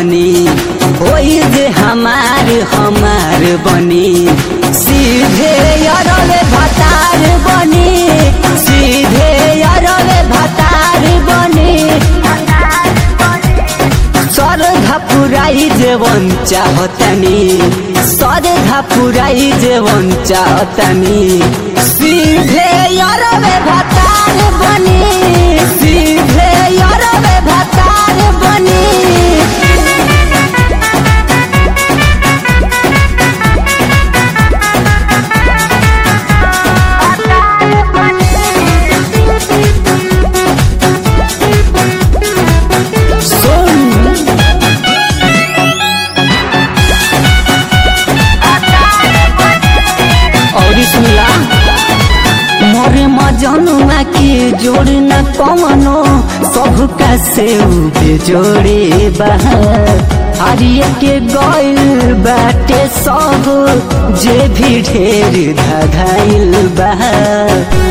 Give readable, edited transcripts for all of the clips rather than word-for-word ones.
बनी होई जे हमार बनी सीधे अरवे भतार बनी सीधे अरवे भतार बनी सरधा पुराई जेवन चाहतनी सरधा पुराई जेवन चाहतनी सीधे अरवे भतार बनी सीधे अरवे भतार बनी मोरे मजनुआ के जोड़ न कवनो सबका से जोड़े बाहर हरिये के गइल बाटे सब जे भी ढेर धधाइल बाहर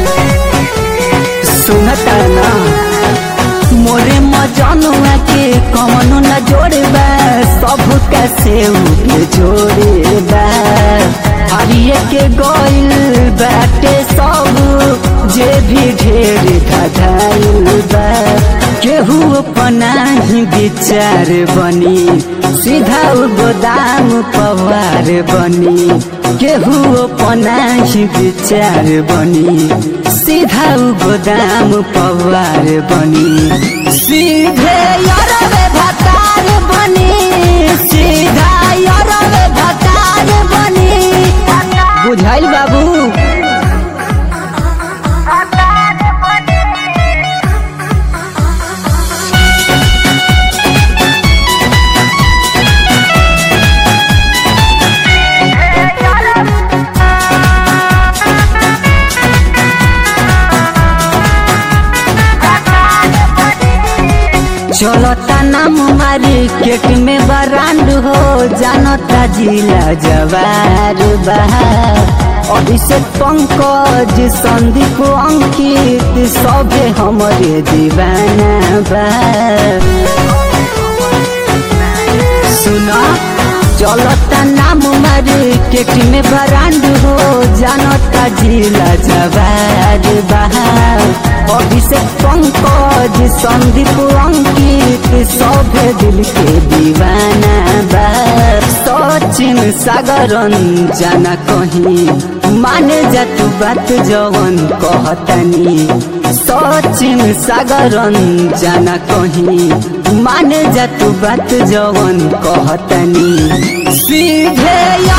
सुनता ना मोरे मजनुआ के कवनो न जोड़बा सबका से जोड़े बा हरिये के गइल बाटे सब जे भी ढेर धधाइल बा केहू अपना ही विचार बनी सीधा गोदाम पवार बनी केहू अपना ही विचार बनी सीधा गोदाम पवार बनी सीधे अरवे भतार बनी सीधा अरवे भतार बनी बुझाइल बाबू चलता नाम मार्केट में बरांड हो जानता जिला जवार बहार अभिषेक पंकज संदीप अंकित सभे हमरे दीवाना बा सुना चलता नाम मार्केट में बरांड हो जानता जिला जवार बहार अभिषेक पंकज संदीप अंकित सभे दिल के दीवाना बा सचिन सागरन जाना कहीं माने जा तू बात जवन कहतनी सचिन सागरन जाना कहीं माने जा तू बात जवन कहतनी सीधे